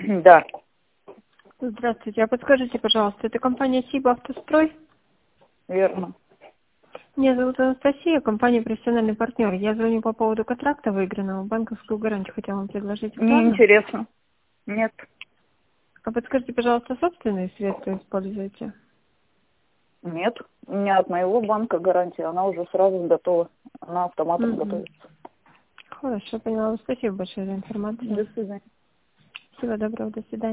Да, Здравствуйте. А подскажите, пожалуйста, это компания СИБ Автострой? верно. Меня зовут Анастасия, компания «Профессиональный партнер». Я звоню по поводу контракта выигранного. Банковскую гарантию хотела вам предложить. Не Актуально? интересно. Нет, А подскажите, пожалуйста, собственные средства используете? нет. У меня от моего банка гарантия, она уже сразу готова. Она автоматом Угу. готовится. Хорошо, поняла. Спасибо большое за информацию. До свидания. Всего доброго, до свидания.